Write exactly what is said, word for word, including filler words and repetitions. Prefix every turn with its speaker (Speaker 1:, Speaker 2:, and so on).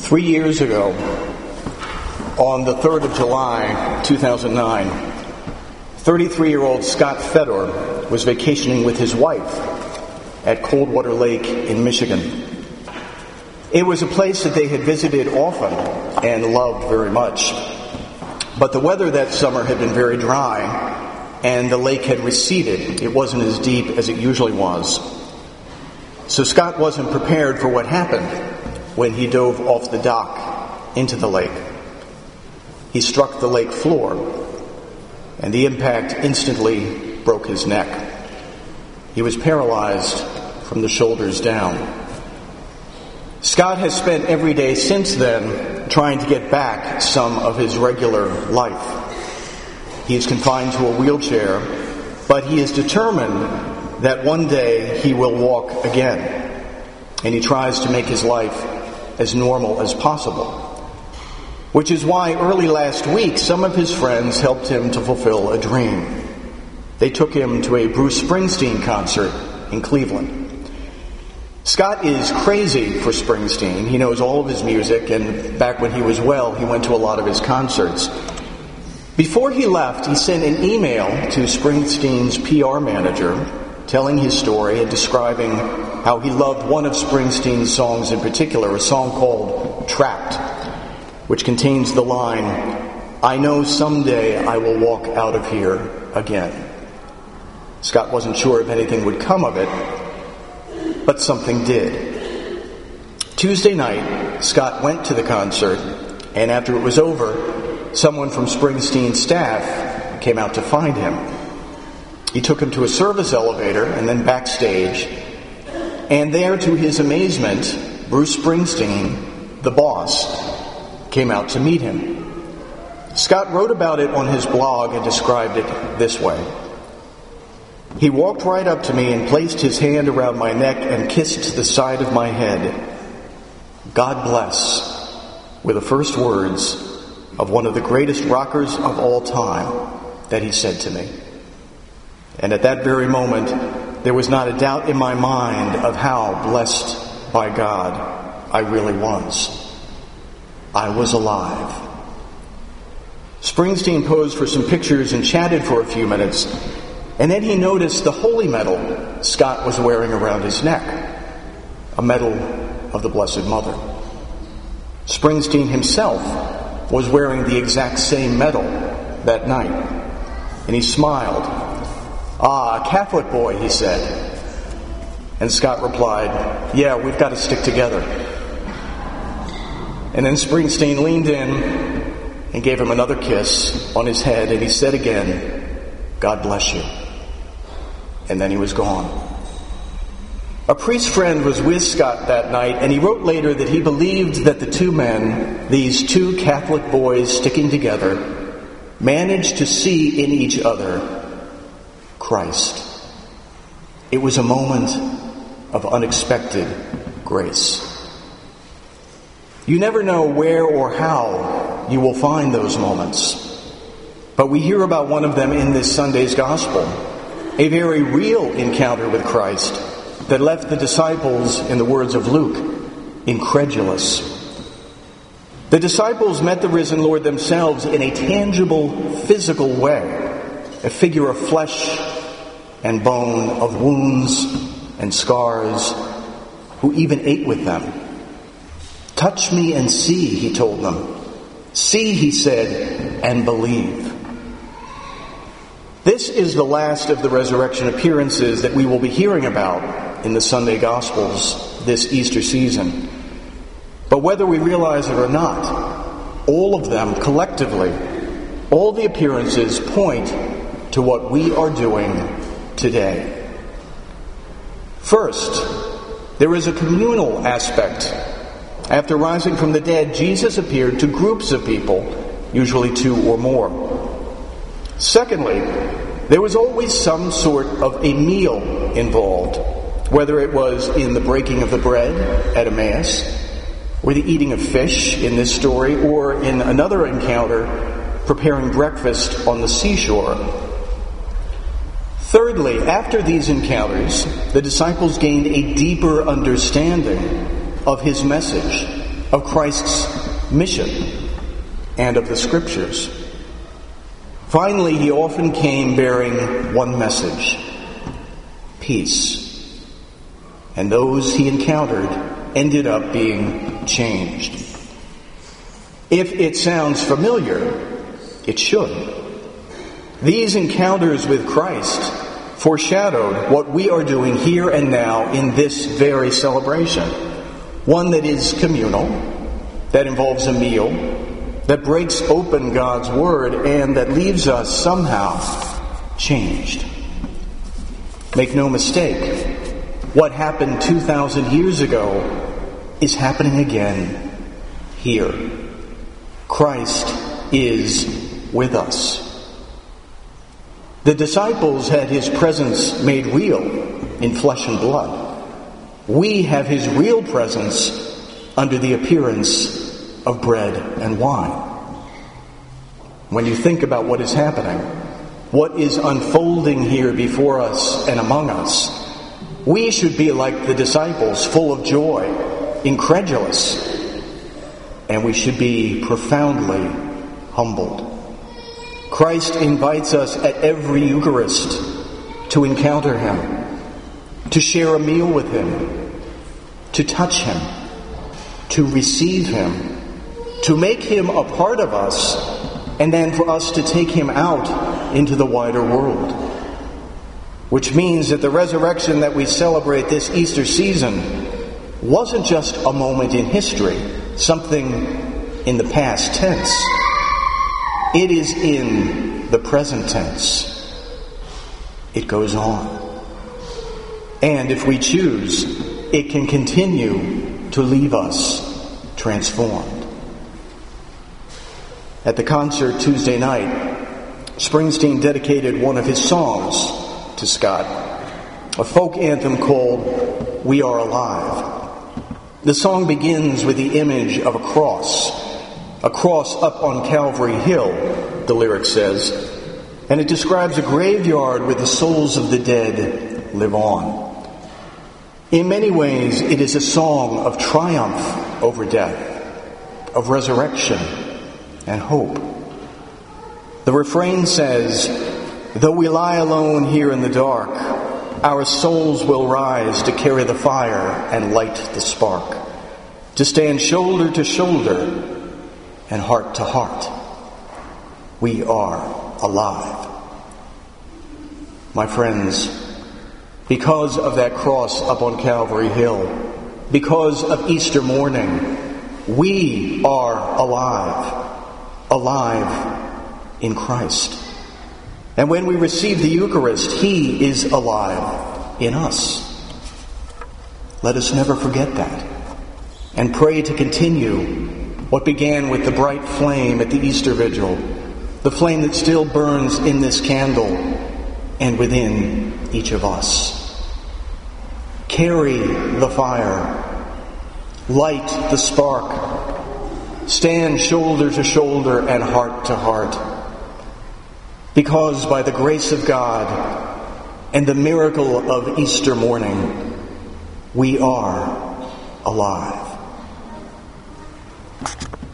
Speaker 1: Three years ago, on the third of July, two thousand nine, thirty-three-year-old Scott Fedor was vacationing with his wife at Coldwater Lake in Michigan. It was a place that they had visited often and loved very much. But the weather that summer had been very dry, and the lake had receded. It wasn't as deep as it usually was. So Scott wasn't prepared for what happened when he dove off the dock into the lake. He struck the lake floor, and the impact instantly broke his neck. He was paralyzed from the shoulders down. Scott has spent every day since then trying to get back some of his regular life. He is confined to a wheelchair, but he is determined that one day he will walk again, and he tries to make his life as normal as possible. Which is why early last week some of his friends helped him to fulfill a dream. They took him to a Bruce Springsteen concert in Cleveland. Scott is crazy for Springsteen. He knows all of his music, and back when he was well, he went to a lot of his concerts. Before he left, he sent an email to Springsteen's P R manager telling his story and describing how he loved one of Springsteen's songs in particular, a song called Trapped, which contains the line, "I know someday I will walk out of here again." Scott wasn't sure if anything would come of it, but something did. Tuesday night, Scott went to the concert, and after it was over, someone from Springsteen's staff came out to find him. He took him to a service elevator and then backstage, and there, to his amazement, Bruce Springsteen, the boss, came out to meet him. Scott wrote about it on his blog and described it this way. "He walked right up to me and placed his hand around my neck and kissed the side of my head. 'God bless,' were the first words of one of the greatest rockers of all time that he said to me. And at that very moment, there was not a doubt in my mind of how blessed by God I really was. I was alive." Springsteen posed for some pictures and chatted for a few minutes, and then he noticed the holy medal Scott was wearing around his neck, a medal of the Blessed Mother. Springsteen himself was wearing the exact same medal that night, and he smiled. "Ah, a Catholic boy," he said. And Scott replied, "Yeah, we've got to stick together." And then Springsteen leaned in and gave him another kiss on his head, and he said again, "God bless you." And then he was gone. A priest friend was with Scott that night, and he wrote later that he believed that the two men, these two Catholic boys sticking together, managed to see in each other Christ. It was a moment of unexpected grace. You never know where or how you will find those moments, but we hear about one of them in this Sunday's Gospel, a very real encounter with Christ that left the disciples, in the words of Luke, incredulous. The disciples met the risen Lord themselves in a tangible, physical way, a figure of flesh and bone, of wounds and scars, who even ate with them. "Touch me and see," he told them. "See," he said, "and believe." This is the last of the resurrection appearances that we will be hearing about in the Sunday Gospels this Easter season. But whether we realize it or not, all of them collectively, all the appearances point to what we are doing today. First, there is a communal aspect. After rising from the dead, Jesus appeared to groups of people, usually two or more. Secondly, there was always some sort of a meal involved, whether it was in the breaking of the bread at Emmaus, or the eating of fish in this story, or in another encounter, preparing breakfast on the seashore. Thirdly, after these encounters, the disciples gained a deeper understanding of his message of Christ's mission and of the Scriptures. Finally, he often came bearing one message: peace. And those he encountered ended up being changed. If it sounds familiar, it should. These encounters with Christ foreshadowed what we are doing here and now in this very celebration. One that is communal, that involves a meal, that breaks open God's Word, and that leaves us somehow changed. Make no mistake, what happened two thousand years ago is happening again here. Christ is with us. The disciples had his presence made real in flesh and blood. We have his real presence under the appearance of bread and wine. When you think about what is happening, what is unfolding here before us and among us, we should be like the disciples, full of joy, incredulous, and we should be profoundly humbled. Christ invites us at every Eucharist to encounter him, to share a meal with him, to touch him, to receive him, to make him a part of us, and then for us to take him out into the wider world. Which means that the resurrection that we celebrate this Easter season wasn't just a moment in history, something in the past tense. It is in the present tense. It goes on. And if we choose, it can continue to leave us transformed. At the concert Tuesday night, Springsteen dedicated one of his songs to Scott, a folk anthem called "We Are Alive." The song begins with the image of a cross, a cross up on Calvary Hill, the lyric says, and it describes a graveyard where the souls of the dead live on. In many ways, it is a song of triumph over death, of resurrection and hope. The refrain says, "Though we lie alone here in the dark, our souls will rise to carry the fire and light the spark, to stand shoulder to shoulder and heart to heart. We are alive." My friends, because of that cross up on Calvary Hill, because of Easter morning, we are alive, alive in Christ. And when we receive the Eucharist, he is alive in us. Let us never forget that, and pray to continue what began with the bright flame at the Easter Vigil, the flame that still burns in this candle and within each of us. Carry the fire, light the spark, stand shoulder to shoulder and heart to heart, because by the grace of God and the miracle of Easter morning, we are alive.